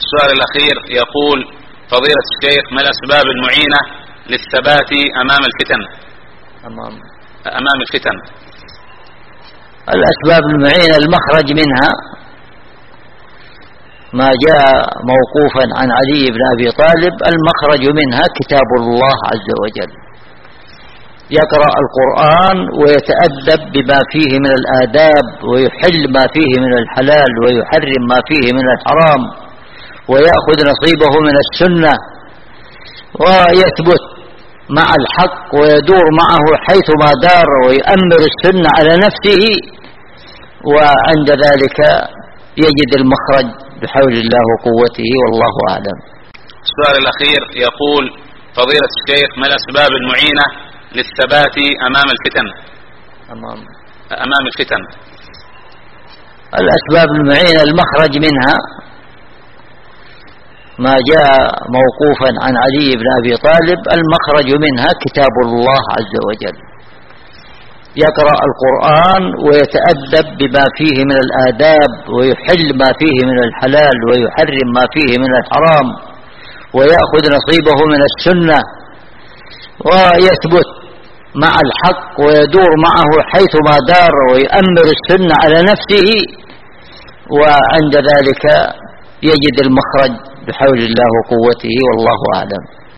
السؤال الأخير يقول: فضيلة الشيخ، ما الأسباب المعينة للثبات أمام الفتن؟ أمام الفتن. الأسباب المعينة المخرج منها ما جاء موقوفا عن علي بن أبي طالب: المخرج منها كتاب الله عز وجل، يقرأ القرآن ويتأدب بما فيه من الآداب، ويحل ما فيه من الحلال ويحرم ما فيه من الحرام، ويأخذ نصيبه من السنة، ويثبت مع الحق ويدور معه حيثما دار، ويؤمر السنة على نفسه، وعند ذلك يجد المخرج بحول الله وقوته، والله أعلم. السؤال الأخير يقول: فضيلة الشيخ، ما الأسباب المعينة للثبات أمام الفتن؟ أمام الفتن. الأسباب المعينة المخرج منها ما جاء موقوفا عن علي بن أبي طالب: المخرج منها كتاب الله عز وجل، يقرأ القرآن ويتأدب بما فيه من الآداب، ويحل ما فيه من الحلال ويحرم ما فيه من الحرام، ويأخذ نصيبه من السنة، ويثبت مع الحق ويدور معه حيثما دار، ويؤمر السنة على نفسه، وعند ذلك يجد المخرج بحول الله وقوته، والله أعلم.